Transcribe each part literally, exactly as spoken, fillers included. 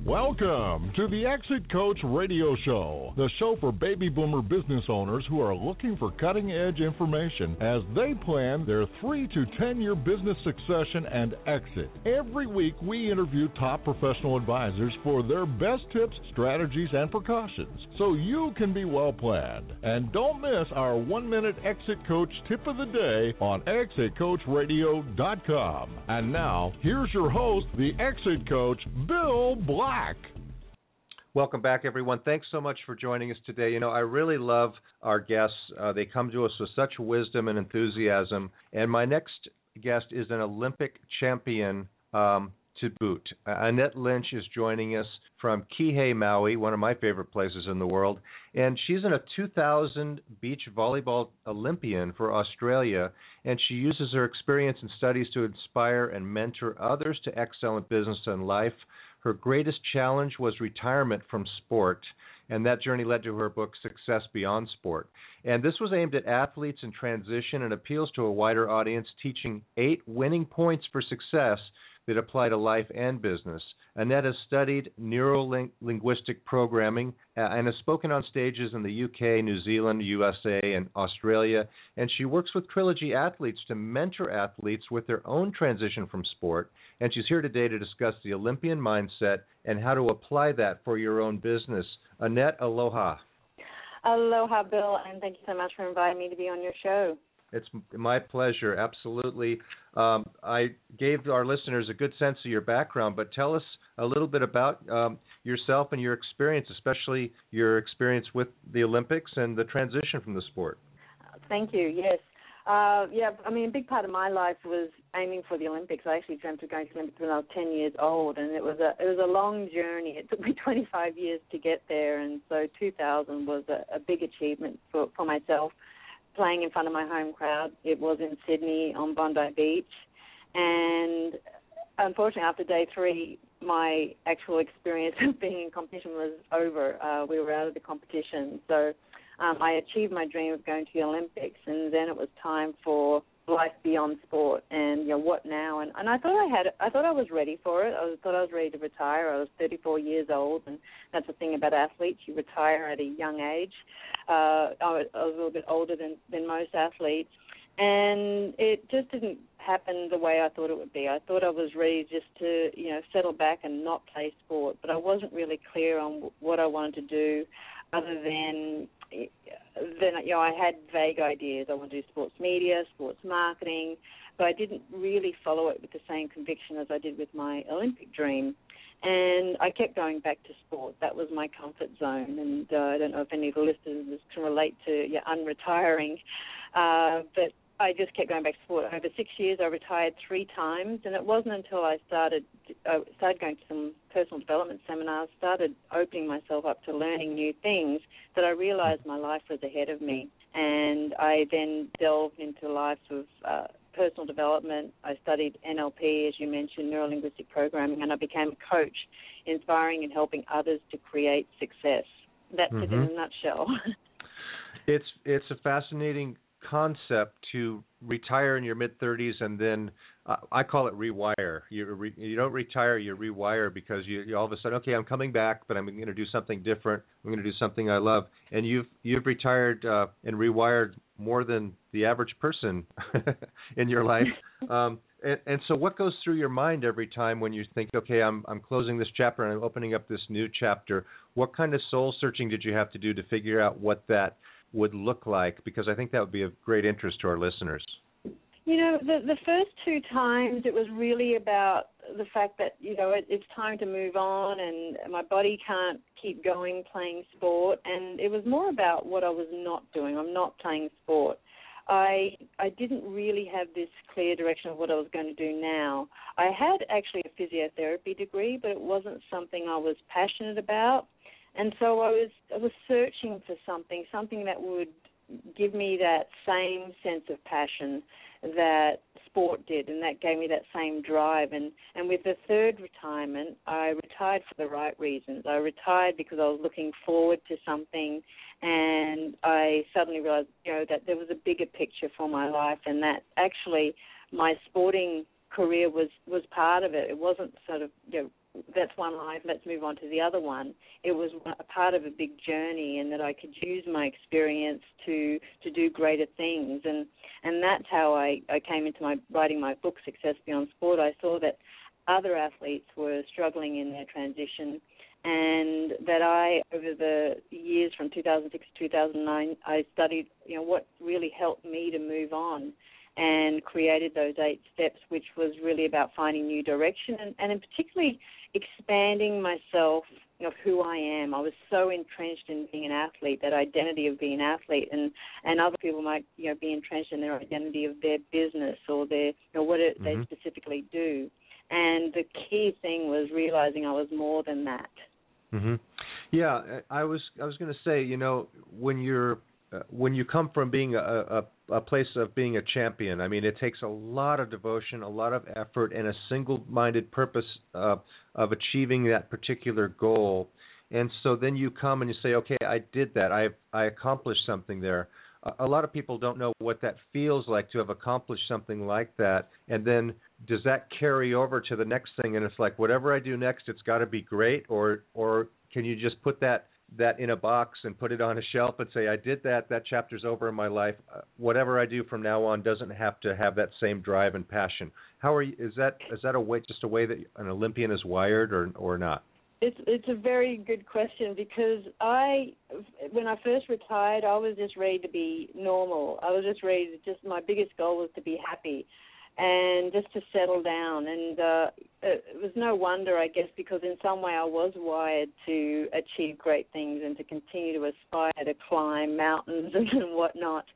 Welcome to the Exit Coach Radio Show, the show for baby boomer business owners who are looking for cutting-edge information as they plan their three to ten-year business succession and exit. Every week, we interview top professional advisors for their best tips, strategies, and precautions, so you can be well-planned. And don't miss our one-minute Exit Coach tip of the day on exit coach radio dot com. And now, here's your host, the Exit Coach, Bill Black. Welcome back, everyone. Thanks so much for joining us today. You know, I really love our guests. Uh, they come to us with such wisdom and enthusiasm. And my next guest is an Olympic champion um, to boot. Uh, Annette Lynch is joining us from Kihei, Maui, one of my favorite places in the world. And she's in a two thousand beach volleyball Olympian for Australia. And she uses her experience and studies to inspire and mentor others to excel in business and life. Her greatest challenge was retirement from sport, and that journey led to her book, Success Beyond Sport. And this was aimed at athletes in transition and appeals to a wider audience, teaching eight winning points for success that apply to life and business. Annette has studied neuro-linguistic programming uh, and has spoken on stages in the U K, New Zealand, U S A, and Australia. And she works with Trilogy athletes to mentor athletes with their own transition from sport. And she's here today to discuss the Olympian mindset and how to apply that for your own business. Annette, aloha. Aloha, Bill, and thank you so much for inviting me to be on your show. It's my pleasure, absolutely. Um, I gave our listeners a good sense of your background, but tell us a little bit about um, yourself and your experience, especially your experience with the Olympics and the transition from the sport. Thank you, yes. Uh, yeah, I mean, a big part of my life was aiming for the Olympics. I actually dreamt of going to the Olympics when I was ten years old, and it was a it was a long journey. It took me twenty-five years to get there, and so two thousand was a, a big achievement for, for myself. Playing in front of my home crowd. It was in Sydney on Bondi Beach. And unfortunately, after day three, my actual experience of being in competition was over. Uh, we were out of the competition. So um, I achieved my dream of going to the Olympics, and then it was time for life beyond sport. And, you know, what now? And, and I thought I had, I thought I was ready for it. I was, thought I was ready to retire. I was thirty-four years old, and that's the thing about athletes. You retire at a young age. Uh, I, was, I was a little bit older than, than most athletes, and it just didn't happen the way I thought it would be. I thought I was ready just to, you know, settle back and not play sport, but I wasn't really clear on what I wanted to do other than, then, you know, I had vague ideas. I wanted to do sports media, sports marketing, but I didn't really follow it with the same conviction as I did with my Olympic dream. And I kept going back to sport. That was my comfort zone. And uh, I don't know if any of the listeners can relate to yeah, unretiring, uh, but I just kept going back to sport. Over six years, I retired three times, and it wasn't until I started uh, started going to some personal development seminars, started opening myself up to learning new things, that I realized my life was ahead of me. And I then delved into lives of uh, personal development. I studied N L P, as you mentioned, neuro-linguistic programming, and I became a coach, inspiring and helping others to create success. That's mm-hmm. it in a nutshell. It's it's a fascinating concept to retire in your mid-thirties and then uh, I call it rewire. You re, you don't retire, you rewire, because you, you all of a sudden, okay, I'm coming back, but I'm going to do something different. I'm going to do something I love. And you've you've retired uh, and rewired more than the average person in your life. Um, and, and so, what goes through your mind every time when you think, okay, I'm I'm closing this chapter and I'm opening up this new chapter? What kind of soul searching did you have to do to figure out what that would look like? Because I think that would be of great interest to our listeners. You know, the the first two times it was really about the fact that, you know, it, it's time to move on and my body can't keep going playing sport. And it was more about what I was not doing. I'm not playing sport. I I didn't really have this clear direction of what I was going to do now. I had actually a physiotherapy degree, but it wasn't something I was passionate about. And so I was I was searching for something, something that would give me that same sense of passion that sport did, and that gave me that same drive. And, and with the third retirement, I retired for the right reasons. I retired because I was looking forward to something, and I suddenly realized, you know, that there was a bigger picture for my life, and that actually my sporting career was, was part of it. It wasn't sort of, you know, that that's one life, let's move on to the other one. It was a part of a big journey, and that I could use my experience to to do greater things. And and that's how I, I came into my writing my book, Success Beyond Sport. I saw that other athletes were struggling in their transition, and that I, over the years from two thousand six to two thousand nine, I studied, you know, what really helped me to move on, and created those eight steps, which was really about finding new direction and, and in particularly expanding myself, of who I am. I was so entrenched in being an athlete, that identity of being an athlete, and, and other people might, you know, be entrenched in their identity of their business or their, you know, what it, mm-hmm. they specifically do. And the key thing was realizing I was more than that. Mm-hmm. Yeah, I was I was going to say, you know, when you're uh, when you come from being a, a a place of being a champion, I mean, it takes a lot of devotion, a lot of effort, and a single-minded purpose uh, of achieving that particular goal. And so then you come and you say, okay, I did that. I I accomplished something there. A lot of people don't know what that feels like to have accomplished something like that. And then does that carry over to the next thing? And it's like, whatever I do next, it's got to be great, or or can you just put that that in a box and put it on a shelf and say, I did that, that chapter's over in my life. Uh, whatever I do from now on doesn't have to have that same drive and passion. How are you, is that is that a way, just a way that an Olympian is wired, or or not? It's it's a very good question, because I, when I first retired, I was just ready to be normal. I was just ready to just, my biggest goal was to be happy and just to settle down. And uh, it was no wonder, I guess, because in some way I was wired to achieve great things and to continue to aspire to climb mountains and whatnot.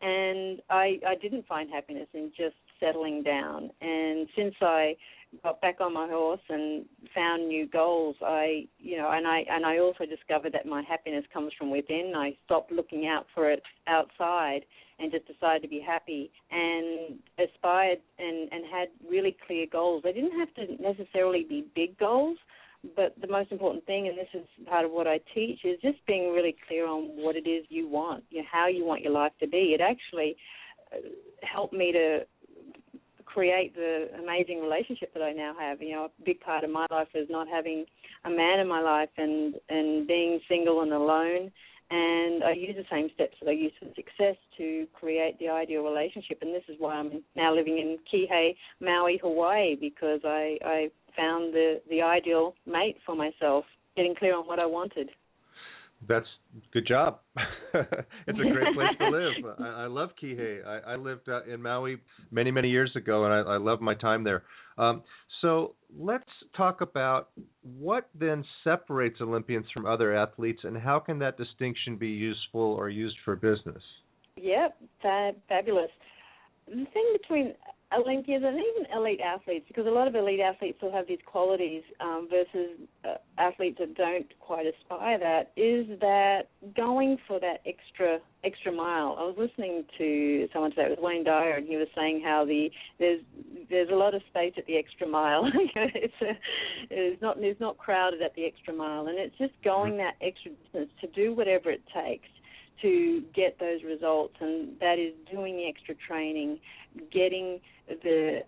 And I, I didn't find happiness in just settling down. And since I got back on my horse and found new goals, I, you know, and I and I also discovered that my happiness comes from within. I stopped looking out for it outside and just decided to be happy, and aspired and, and had really clear goals. They didn't have to necessarily be big goals, but the most important thing, and this is part of what I teach, is just being really clear on what it is you want, you know, how you want your life to be. It actually helped me to create the amazing relationship that I now have. You know, a big part of my life is not having a man in my life, and, and being single and alone. And I use the same steps that I use for success to create the ideal relationship. And this is why I'm now living in Kihei, Maui, Hawaii, because I, I found the, the ideal mate for myself, getting clear on what I wanted. That's good job. It's a great place to live. I, I love Kihei. I, I lived uh, in Maui many, many years ago, and I, I love my time there. Um, so let's talk about what then separates Olympians from other athletes, and how can that distinction be useful or used for business? Yep, fab- fabulous. The thing between Olympians and even elite athletes, because a lot of elite athletes still have these qualities um, versus uh, athletes that don't quite aspire that, is that going for that extra extra mile. I was listening to someone today, it was Wayne Dyer, and he was saying how the there's there's a lot of space at the extra mile. it's a, it's not it's not crowded at the extra mile, and it's just going that extra distance to do whatever it takes to get those results, and that is doing the extra training, getting the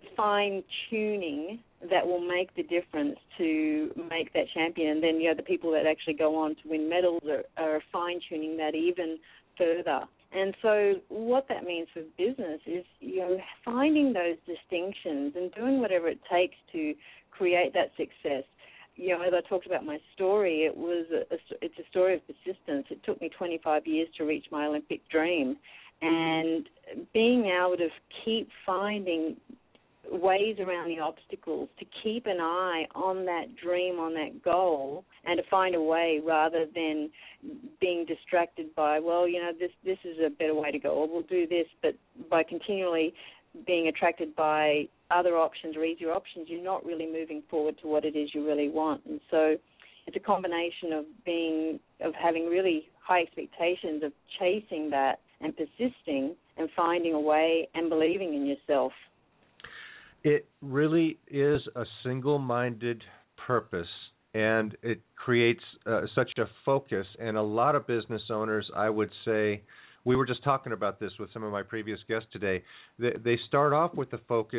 fine-tuning that will make the difference to make that champion. And then, you know, the people that actually go on to win medals are, are fine-tuning that even further. And so what that means for business is, you know, finding those distinctions and doing whatever it takes to create that success. You know, as I talked about my story, it was a, a, it's a story of persistence. It took me twenty-five years to reach my Olympic dream, and being able to keep finding ways around the obstacles, to keep an eye on that dream, on that goal, and to find a way rather than being distracted by, well, you know, this this is a better way to go, or we'll do this, but by continually being attracted by other options or easier options, you're not really moving forward to what it is you really want. And so it's a combination of being, of having really high expectations, of chasing that and persisting and finding a way and believing in yourself. It really is a single-minded purpose, and it creates uh, such a focus. And a lot of business owners, I would say, we were just talking about this with some of my previous guests today, they, they start off with the focus,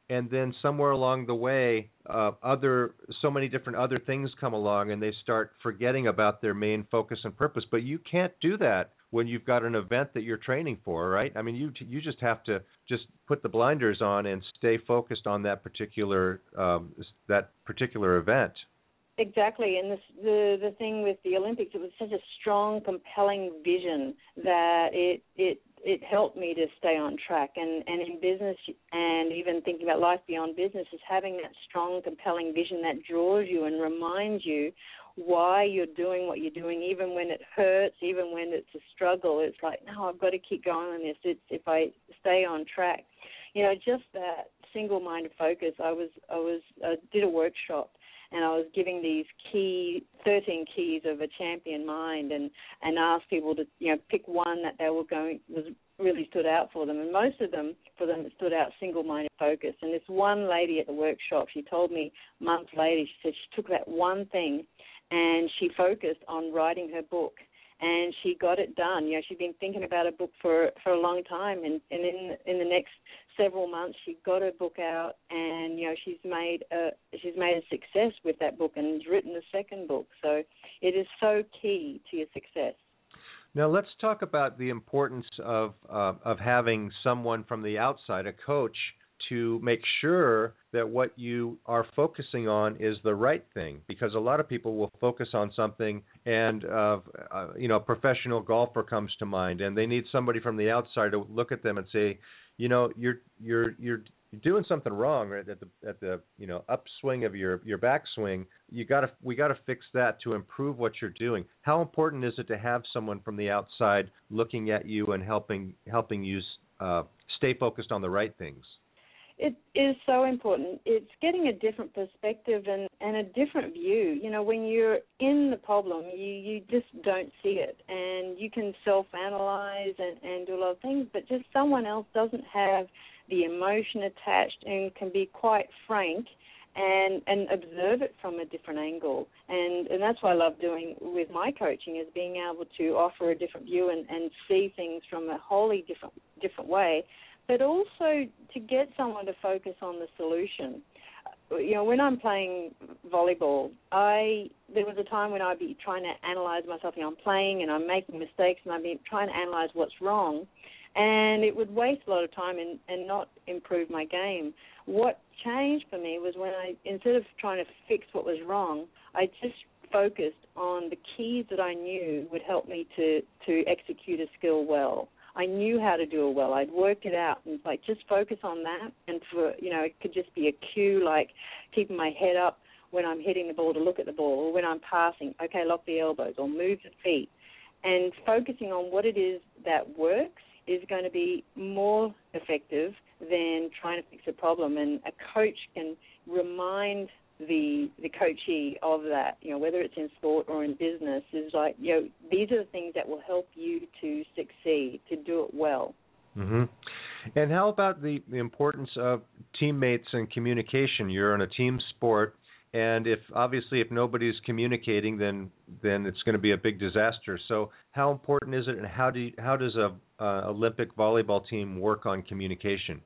and then somewhere along the way, uh, other so many different other things come along, and they start forgetting about their main focus and purpose. But you can't do that when you've got an event that you're training for, right? I mean, you you just have to just put the blinders on and stay focused on that particular um, that particular event. Exactly, and this, the the thing with the Olympics, it was such a strong, compelling vision that it it it helped me to stay on track. And, and in business, and even thinking about life beyond business, is having that strong, compelling vision that draws you and reminds you why you're doing what you're doing, even when it hurts, even when it's a struggle. It's like, no, I've got to keep going on this. It's if I stay on track, you know, just that single-minded focus. I was I was I did a workshop, and I was giving these key, thirteen keys of a champion mind, and, and asked people to, you know, pick one that they were going, was really stood out for them. And most of them, for them, it stood out single-minded focus. And this one lady at the workshop, she told me months later, she said she took that one thing and she focused on writing her book. And she got it done. You know, she'd been thinking about a book for for a long time, and, and in in the next several months, she got her book out, and you know, she's made a she's made a success with that book, and has written a second book. So it is so key to your success. Now let's talk about the importance of uh, of having someone from the outside, a coach, to make sure that what you are focusing on is the right thing, because a lot of people will focus on something, and uh, uh, you know, a professional golfer comes to mind, and they need somebody from the outside to look at them and say, you know, you're you're you're doing something wrong right at the at the you know upswing of your your backswing. You got to we got to fix that to improve what you're doing. How important is it to have someone from the outside looking at you and helping helping you uh, stay focused on the right things? It is so important. It's getting a different perspective and, and a different view. You know, when you're in the problem, you, you just don't see it. And you can self-analyze and, and do a lot of things, but just someone else doesn't have the emotion attached and can be quite frank and, and observe it from a different angle. And, and that's what I love doing with my coaching, is being able to offer a different view and, and see things from a wholly different different way, but also to get someone to focus on the solution. You know, when I'm playing volleyball, I there was a time when I'd be trying to analyze myself. You know, I'm playing and I'm making mistakes, and I'd be trying to analyze what's wrong, and it would waste a lot of time and, and not improve my game. What changed for me was when I, instead of trying to fix what was wrong, I just focused on the keys that I knew would help me to, to execute a skill well. I knew how to do it well. I'd worked it out, and like, just focus on that. And for, you know, it could just be a cue, like keeping my head up when I'm hitting the ball to look at the ball, or when I'm passing, okay, lock the elbows or move the feet. And focusing on what it is that works is going to be more effective than trying to fix a problem. And a coach can remind the the coachee of that, you know, whether it's in sport or in business, is like, you know, these are the things that will help you to succeed, to do it well. Mm-hmm. And how about the, the importance of teammates and communication? You're in a team sport, and if obviously if nobody's communicating, then then it's going to be a big disaster. So how important is it, and how do you, how does a uh, Olympic volleyball team work on communication?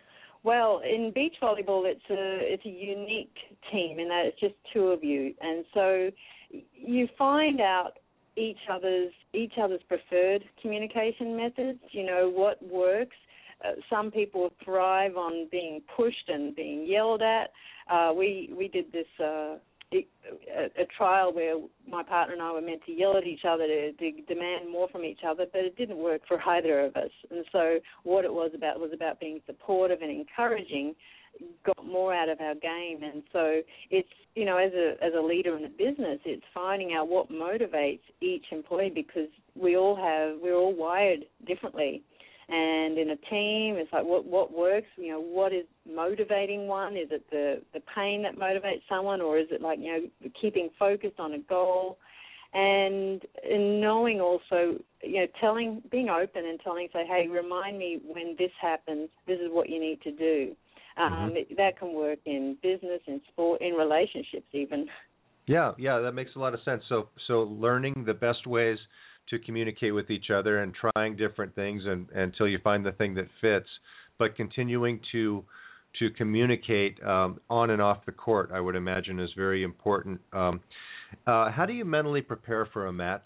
Well, in beach volleyball, it's a it's a unique team in that it's just two of you, and so you find out each other's each other's preferred communication methods. You know what works. Uh, some people thrive on being pushed and being yelled at. Uh, we we did this uh, a, a trial where my partner and I were meant to yell at each other to, to demand more from each other, but it didn't work for either of us. And so what it was about was about being supportive and encouraging, got more out of our game. And so it's, you know, as a as a leader in a business, it's finding out what motivates each employee, because we all have, we're all wired differently. And in a team, it's like what what works, you know, what is motivating one? Is it the, the pain that motivates someone, or is it like, you know, keeping focused on a goal? And, and knowing also, you know, telling, being open and telling, say, hey, remind me when this happens, this is what you need to do. Um, mm-hmm. it, that can work in business, in sport, in relationships even. Yeah, yeah, that makes a lot of sense. So, so learning the best ways to communicate with each other and trying different things and, until you find the thing that fits, but continuing to to communicate um, on and off the court, I would imagine, is very important. Um, uh, how do you mentally prepare for a match?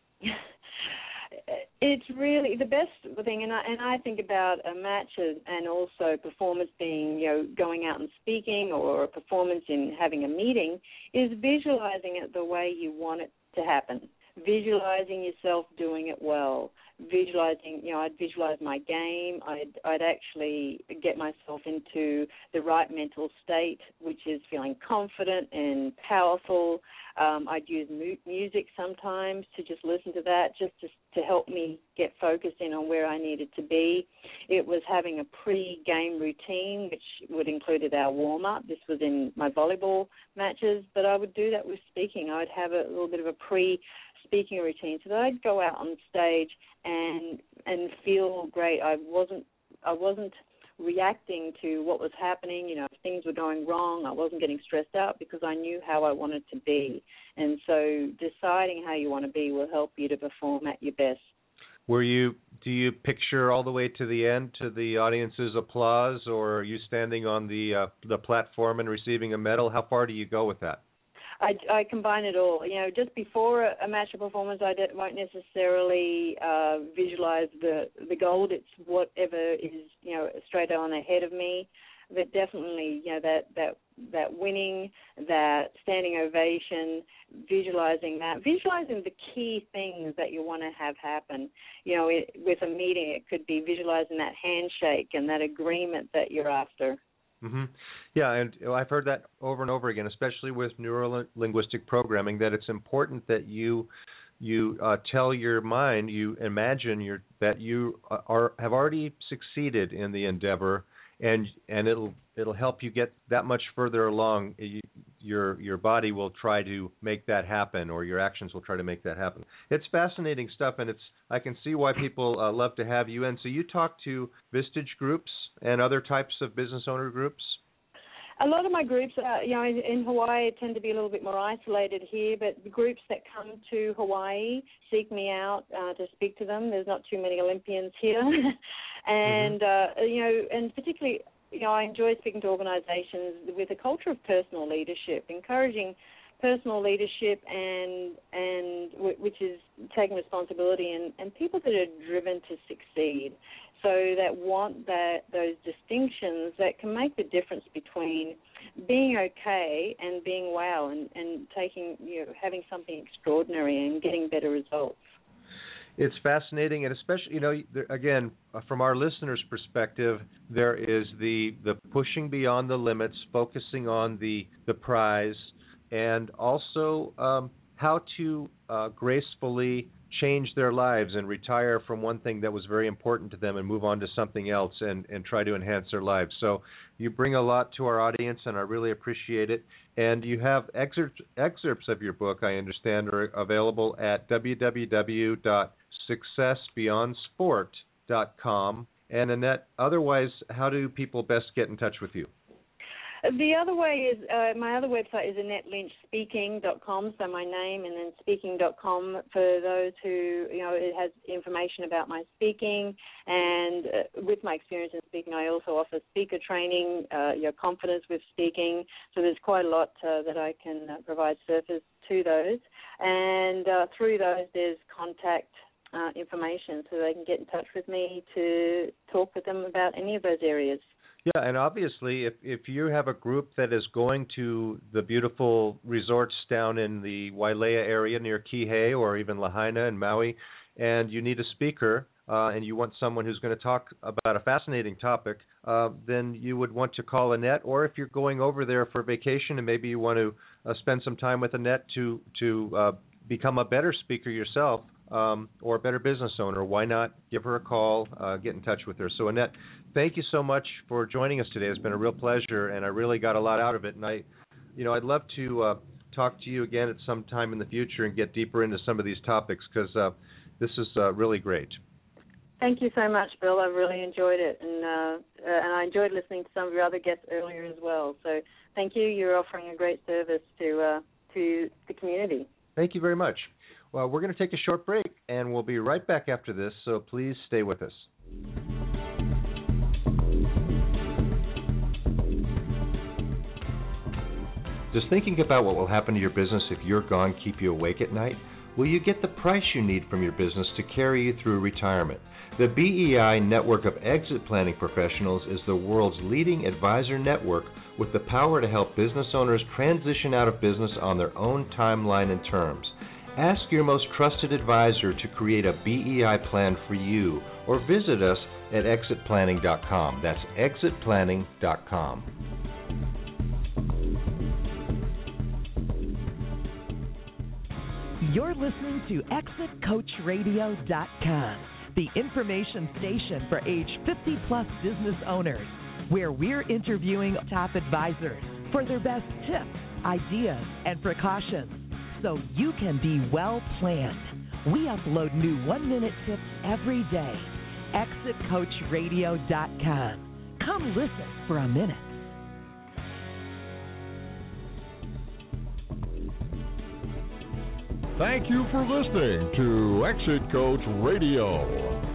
It's really the best thing, and I, and I think about a match and also performance being, you know, going out and speaking, or a performance in having a meeting, is visualizing it the way you want it to happen. Visualizing yourself doing it well. Visualizing, you know, I'd visualize my game. I'd, I'd actually get myself into the right mental state, which is feeling confident and powerful. Um, I'd use mu- music sometimes to just listen to that, just to, to help me get focused in on where I needed to be. It was having a pre-game routine, which would include our warm-up. This was in my volleyball matches, but I would do that with speaking. I'd have a little bit of a pre speaking routine, so that I'd go out on stage and and feel great. I wasn't I wasn't reacting to what was happening. You know, if things were going wrong, I wasn't getting stressed out because I knew how I wanted to be. And so deciding how you want to be will help you to perform at your best. Were you, do you picture all the way to the end, to the audience's applause, or are you standing on the uh, the platform and receiving a medal? How far do you go with that? I, I combine it all. You know, just before a, a match or performance, I d- won't necessarily uh, visualize the the gold. It's whatever is, you know, straight on ahead of me. But definitely, you know, that that that winning, that standing ovation, visualizing that, visualizing the key things that you want to have happen. You know, it, with a meeting, it could be visualizing that handshake and that agreement that you're after. Mm-hmm. Yeah, and I've heard that over and over again, especially with neuro-linguistic programming, that it's important that you you uh, tell your mind, you imagine your, that you are have already succeeded in the endeavor, and and it'll it'll help you get that much further along. You, your your body will try to make that happen, or your actions will try to make that happen. It's fascinating stuff, and it's I can see why people uh, love to have you in. So you talk to Vistage groups and other types of business owner groups? A lot of my groups, uh, you know, in, in Hawaii tend to be a little bit more isolated here, but the groups that come to Hawaii seek me out uh, to speak to them. There's not too many Olympians here. and, mm-hmm. uh, you know, and particularly, you know, I enjoy speaking to organizations with a culture of personal leadership, encouraging personal leadership and and w- which is taking responsibility, and, and people that are driven to succeed. So that want that those distinctions that can make the difference between being okay and being wow, and, and taking, you know, having something extraordinary and getting better results. It's fascinating, and especially, you know, again, from our listeners' perspective, there is the the pushing beyond the limits, focusing on the the prize, and also um, how to uh, gracefully change their lives and retire from one thing that was very important to them and move on to something else and, and try to enhance their lives. So you bring a lot to our audience, and I really appreciate it. And you have excerpts, excerpts of your book, I understand, are available at w w w dot success beyond sport dot com. And Annette, otherwise, how do people best get in touch with you? The other way is, uh, my other website is annette lynch speaking dot com, so my name and then speaking dot com for those who, you know, it has information about my speaking. And uh, with my experience in speaking, I also offer speaker training, uh, your confidence with speaking. So there's quite a lot uh, that I can uh, provide surface to those. And uh, through those, there's contact uh, information, so they can get in touch with me to talk with them about any of those areas. Yeah, and obviously, if if you have a group that is going to the beautiful resorts down in the Wailea area near Kihei or even Lahaina and Maui, and you need a speaker, uh, and you want someone who's going to talk about a fascinating topic, uh, then you would want to call Annette. Or if you're going over there for vacation and maybe you want to uh, spend some time with Annette to to uh, become a better speaker yourself, um, or a better business owner, why not give her a call, uh, get in touch with her. So Annette, thank you so much for joining us today. It's been a real pleasure, and I really got a lot out of it. And I, you know, I'd love to uh, talk to you again at some time in the future and get deeper into some of these topics, because uh, this is uh, really great. Thank you so much, Bill. I really enjoyed it, and uh, and I enjoyed listening to some of your other guests earlier as well. So thank you. You're offering a great service to uh, to the community. Thank you very much. Well, we're going to take a short break, and we'll be right back after this, so please stay with us. Does thinking about what will happen to your business if you're gone keep you awake at night? Will you get the price you need from your business to carry you through retirement? The B E I network of exit planning professionals is the world's leading advisor network with the power to help business owners transition out of business on their own timeline and terms. Ask your most trusted advisor to create a B E I plan for you, or visit us at exit planning dot com. That's exit planning dot com. You're listening to exit coach radio dot com, the information station for age fifty plus business owners, where we're interviewing top advisors for their best tips, ideas, and precautions, so you can be well planned. We upload new one-minute tips every day. exit coach radio dot com. Come listen for a minute. Thank you for listening to Exit Coach Radio.